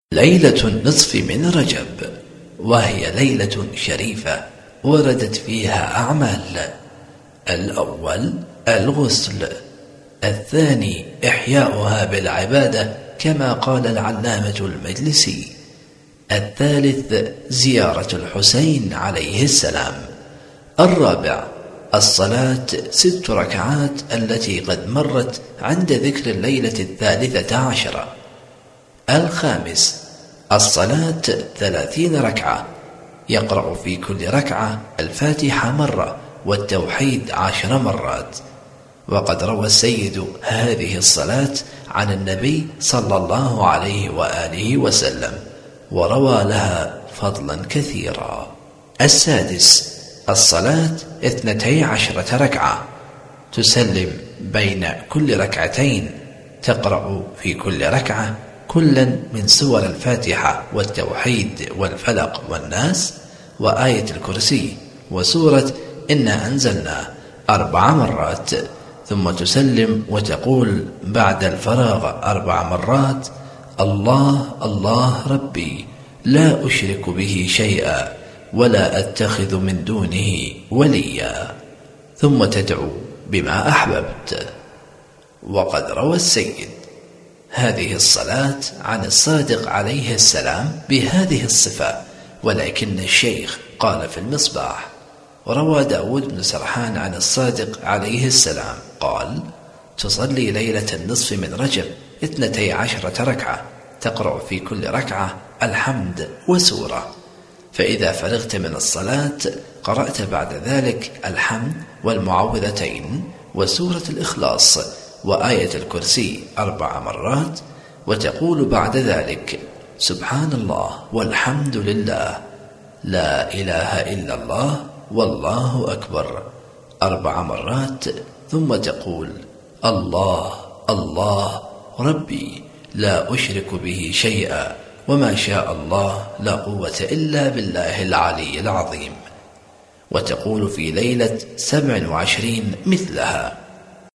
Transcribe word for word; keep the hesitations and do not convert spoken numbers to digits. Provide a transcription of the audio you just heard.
ليلة النصف من رجب، وهي ليلة شريفة وردت فيها أعمال: الأول الغسل، الثاني إحياؤها بالعبادة كما قال العلامة المجلسي، الثالث زيارة الحسين عليه السلام، الرابع الصلاة ست ركعات التي قد مرت عند ذكر الليلة الثالثة عشرة، الخامس الصلاة ثلاثين ركعة يقرأ في كل ركعة الفاتحة مرة والتوحيد عشر مرات. وقد روى السيد هذه الصلاة عن النبي صلى الله عليه وآله وسلم، وروى لها فضلا كثيرا. السادس الصلاة اثنتي عشرة ركعة تسلم بين كل ركعتين، تقرأ في كل ركعة كلا من سور الفاتحة والتوحيد والفلق والناس وآية الكرسي وسورة إنا أنزلنا أربع مرات، ثم تسلم وتقول بعد الفراغ أربع مرات: الله الله ربي لا أشرك به شيئا ولا أتخذ من دونه وليا، ثم تدعو بما أحببت. وقد روى السيد هذه الصلاة عن الصادق عليه السلام بهذه الصفة، ولكن الشيخ قال في المصباح: وروى داود بن سرحان عن الصادق عليه السلام قال: تصلي ليلة النصف من رجب اثنتي عشرة ركعة، تقرأ في كل ركعة الحمد وسورة، فإذا فرغت من الصلاة قرأت بعد ذلك الحمد والمعوذتين وسورة الإخلاص وآية الكرسي أربع مرات، وتقول بعد ذلك: سبحان الله والحمد لله لا إله إلا الله والله أكبر أربع مرات، ثم تقول: الله الله ربي لا أشرك به شيئا وما شاء الله لا قوة إلا بالله العلي العظيم. وتقول في ليلة سبع وعشرين مثلها: